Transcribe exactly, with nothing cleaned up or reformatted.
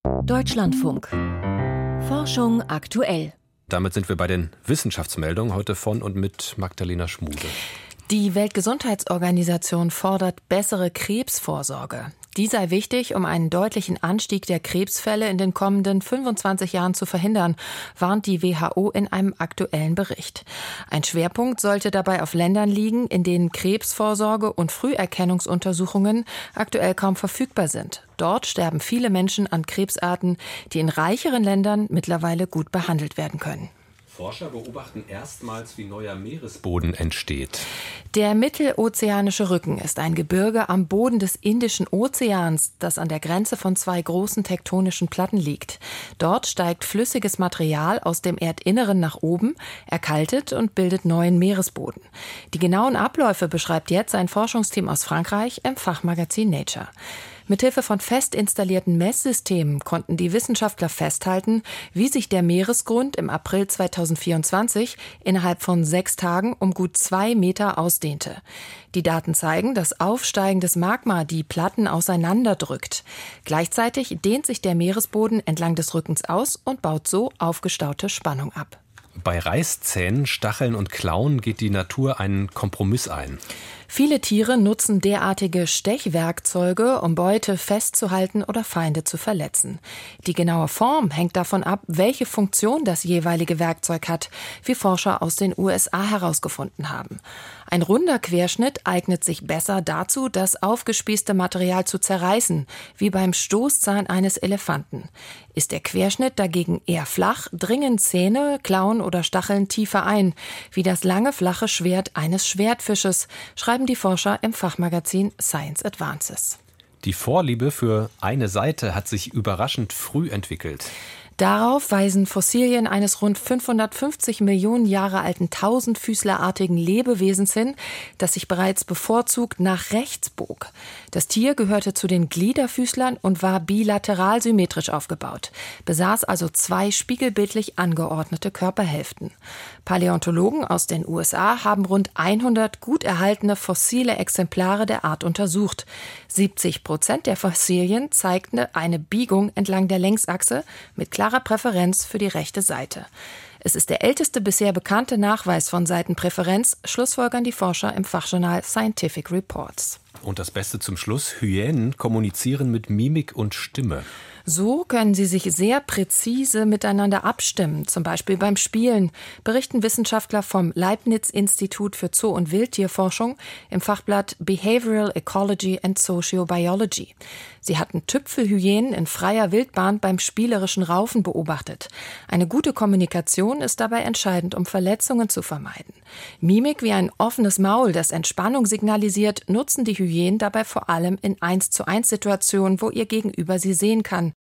Deutschlandfunk. Forschung aktuell. Damit sind wir bei den Wissenschaftsmeldungen heute von und mit Magdalena Schmude. Die Weltgesundheitsorganisation fordert bessere Krebsvorsorge. Die sei wichtig, um einen deutlichen Anstieg der Krebsfälle in den kommenden fünfundzwanzig Jahren zu verhindern, warnt die W H O in einem aktuellen Bericht. Ein Schwerpunkt sollte dabei auf Ländern liegen, in denen Krebsvorsorge und Früherkennungsuntersuchungen aktuell kaum verfügbar sind. Dort sterben viele Menschen an Krebsarten, die in reicheren Ländern mittlerweile gut behandelt werden können. Forscher beobachten erstmals, wie neuer Meeresboden entsteht. Der Mittelozeanische Rücken ist ein Gebirge am Boden des Indischen Ozeans, das an der Grenze von zwei großen tektonischen Platten liegt. Dort steigt flüssiges Material aus dem Erdinneren nach oben, erkaltet und bildet neuen Meeresboden. Die genauen Abläufe beschreibt jetzt ein Forschungsteam aus Frankreich im Fachmagazin Nature. Mithilfe von fest installierten Messsystemen konnten die Wissenschaftler festhalten, wie sich der Meeresgrund im April zweitausendvierundzwanzig innerhalb von sechs Tagen um gut zwei Meter ausdehnte. Die Daten zeigen, dass aufsteigendes Magma die Platten auseinanderdrückt. Gleichzeitig dehnt sich der Meeresboden entlang des Rückens aus und baut so aufgestaute Spannung ab. Bei Reißzähnen, Stacheln und Klauen geht die Natur einen Kompromiss ein. Viele Tiere nutzen derartige Stechwerkzeuge, um Beute festzuhalten oder Feinde zu verletzen. Die genaue Form hängt davon ab, welche Funktion das jeweilige Werkzeug hat, wie Forscher aus den U S A herausgefunden haben. Ein runder Querschnitt eignet sich besser dazu, das aufgespießte Material zu zerreißen, wie beim Stoßzahn eines Elefanten. Ist der Querschnitt dagegen eher flach, dringen Zähne, Klauen oder Stacheln tiefer ein, wie das lange, flache Schwert eines Schwertfisches, schreiben die Forscher im Fachmagazin Science Advances. Die Vorliebe für eine Seite hat sich überraschend früh entwickelt. Darauf weisen Fossilien eines rund fünfhundertfünfzig Millionen Jahre alten tausendfüßlerartigen Lebewesens hin, das sich bereits bevorzugt nach rechts bog. Das Tier gehörte zu den Gliederfüßlern und war bilateral symmetrisch aufgebaut, besaß also zwei spiegelbildlich angeordnete Körperhälften. Paläontologen aus den U S A haben rund hundert gut erhaltene fossile Exemplare der Art untersucht. siebzig Prozent der Fossilien zeigten eine Biegung entlang der Längsachse mit klarer Präferenz für die rechte Seite. Es ist der älteste bisher bekannte Nachweis von Seitenpräferenz, schlussfolgern die Forscher im Fachjournal Scientific Reports. Und das Beste zum Schluss, Hyänen kommunizieren mit Mimik und Stimme. So können sie sich sehr präzise miteinander abstimmen, zum Beispiel beim Spielen, berichten Wissenschaftler vom Leibniz-Institut für Zoo- und Wildtierforschung im Fachblatt Behavioral Ecology and Sociobiology. Sie hatten Tüpfelhyänen in freier Wildbahn beim spielerischen Raufen beobachtet. Eine gute Kommunikation ist dabei entscheidend, um Verletzungen zu vermeiden. Mimik wie ein offenes Maul, das Entspannung signalisiert, nutzen die Hyänen dabei vor allem in eins zu eins Situationen, wo ihr Gegenüber sie sehen kann.